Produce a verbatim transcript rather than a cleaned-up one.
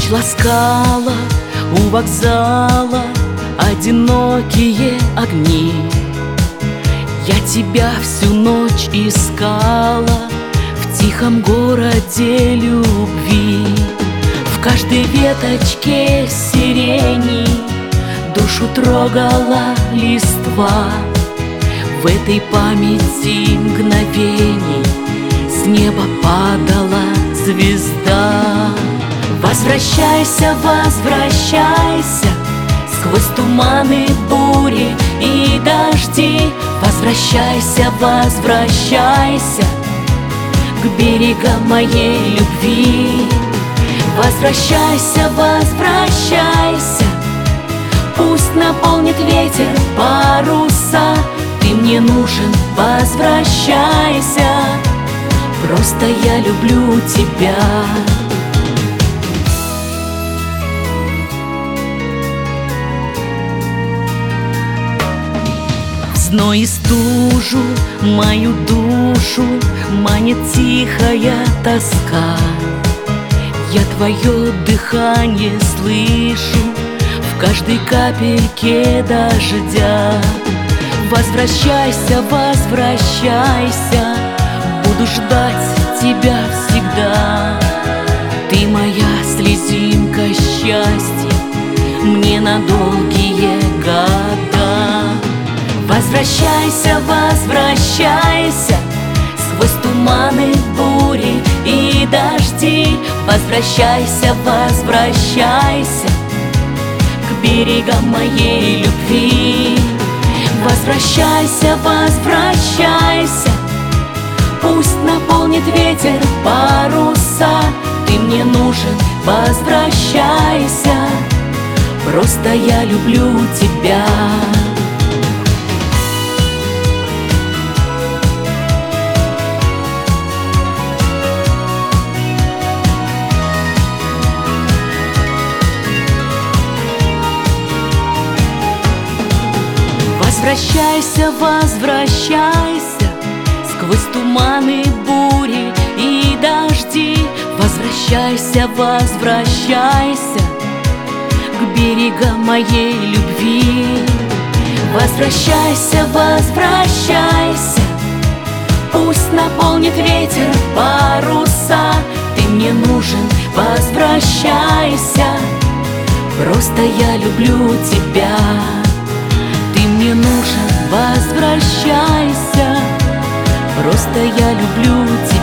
Ночь ласкала у вокзала одинокие огни. Я тебя всю ночь искала в тихом городе любви. В каждой веточке сирени душу трогала листва. В этой памяти мгновений с неба падала звезда. Возвращайся, возвращайся сквозь туманы, бури и дожди. Возвращайся, возвращайся к берегам моей любви. Возвращайся, возвращайся, пусть наполнит ветер паруса. Ты мне нужен, возвращайся, просто я люблю тебя. В зной и стужу мою душу манит тихая тоска. Я твое дыхание слышу в каждой капельке дождя. Возвращайся, возвращайся, буду ждать тебя всегда. Ты моя слезинка счастья мне на долгие года. Возвращайся, возвращайся сквозь туманы, бури и дожди. Возвращайся, возвращайся к берегам моей любви. Возвращайся, возвращайся, пусть наполнит ветер паруса. Ты мне нужен, возвращайся, просто я люблю тебя. Возвращайся, возвращайся сквозь туманы, бури и дожди. Возвращайся, возвращайся к берегам моей любви. Возвращайся, возвращайся, пусть наполнит ветер паруса. Ты мне нужен, возвращайся, просто я люблю тебя. Ты мне нужен, возвращайся, просто я люблю тебя.